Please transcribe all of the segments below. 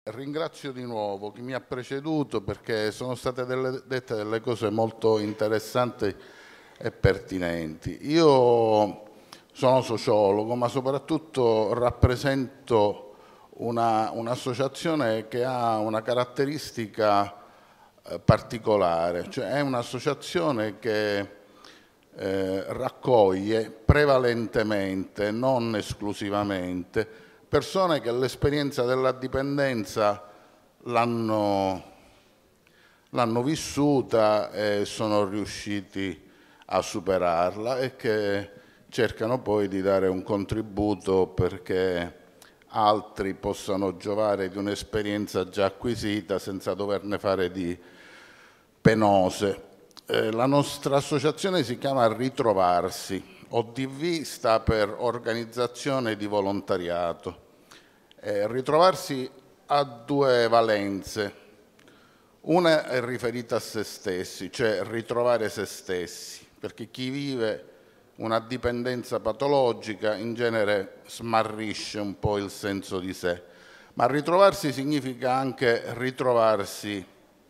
Ringrazio di nuovo chi mi ha preceduto perché sono state dette delle cose molto interessanti e pertinenti. Io sono sociologo, ma soprattutto rappresento un'associazione che ha una caratteristica particolare, cioè è un'associazione che raccoglie prevalentemente, non esclusivamente, persone che l'esperienza della dipendenza l'hanno vissuta e sono riusciti a superarla e che cercano poi di dare un contributo perché altri possano giovare di un'esperienza già acquisita senza doverne fare di penose. La nostra associazione si chiama Ritrovarsi. ODV sta per Organizzazione di Volontariato. Ritrovarsi ha due valenze. Una è riferita a se stessi, cioè ritrovare se stessi, perché chi vive una dipendenza patologica in genere smarrisce un po' il senso di sé, ma ritrovarsi significa anche ritrovarsi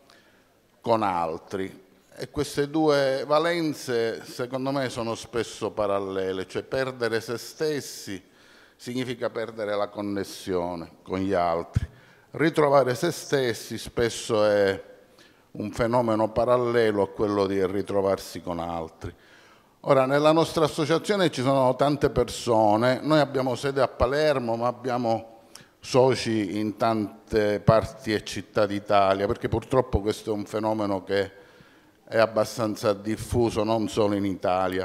con altri. E queste due valenze, secondo me, sono spesso parallele, cioè perdere se stessi significa perdere la connessione con gli altri. Ritrovare se stessi spesso è un fenomeno parallelo a quello di ritrovarsi con altri. Ora, nella nostra associazione ci sono tante persone, noi abbiamo sede a Palermo, ma abbiamo soci in tante parti e città d'Italia, perché purtroppo questo è un fenomeno che è abbastanza diffuso non solo in Italia.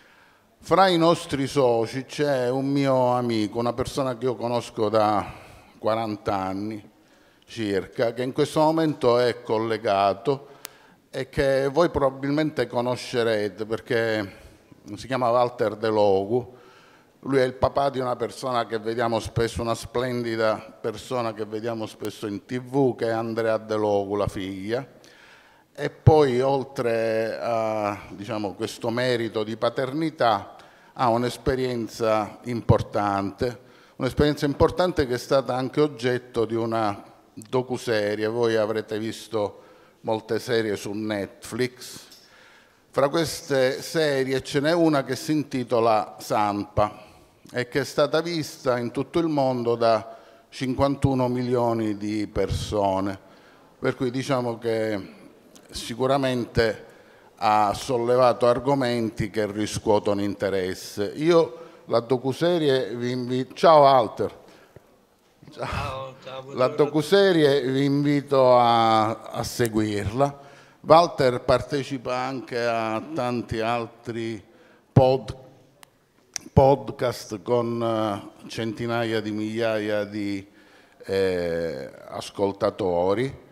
Fra i nostri soci c'è un mio amico, una persona che io conosco da 40 anni circa, che in questo momento è collegato e che voi probabilmente conoscerete perché si chiama Walter De Logu. Lui è il papà di una persona che vediamo spesso, una splendida persona che vediamo spesso in TV, che è Andrea De Logu, la figlia. E poi, oltre a questo merito di paternità, ha un'esperienza importante che è stata anche oggetto di una docuserie. Voi avrete visto molte serie su Netflix. Fra queste serie ce n'è una che si intitola Sampa e che è stata vista in tutto il mondo da 51 milioni di persone, per cui diciamo che sicuramente ha sollevato argomenti che riscuotono interesse. Io la docuserie vi invito... Ciao Walter! Ciao, La buongiorno a tutti. docuserie vi invito a seguirla. Walter partecipa anche a tanti altri podcast con centinaia di migliaia di ascoltatori.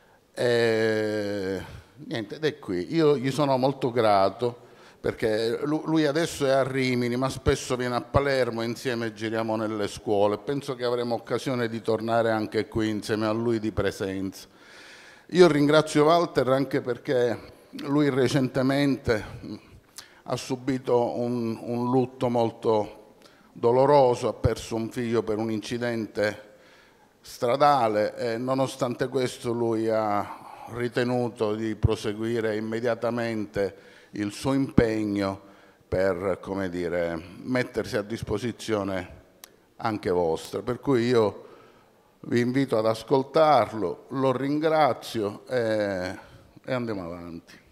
Niente, ed è qui. Io gli sono molto grato perché lui adesso è a Rimini, ma spesso viene a Palermo e insieme giriamo nelle scuole. Penso che avremo occasione di tornare anche qui insieme a lui di presenza. Io ringrazio Walter anche perché lui recentemente ha subito un lutto molto doloroso, ha perso un figlio per un incidente stradale e nonostante questo lui ha ritenuto di proseguire immediatamente il suo impegno per, come dire, mettersi a disposizione anche vostra. Per cui io vi invito ad ascoltarlo, lo ringrazio e andiamo avanti.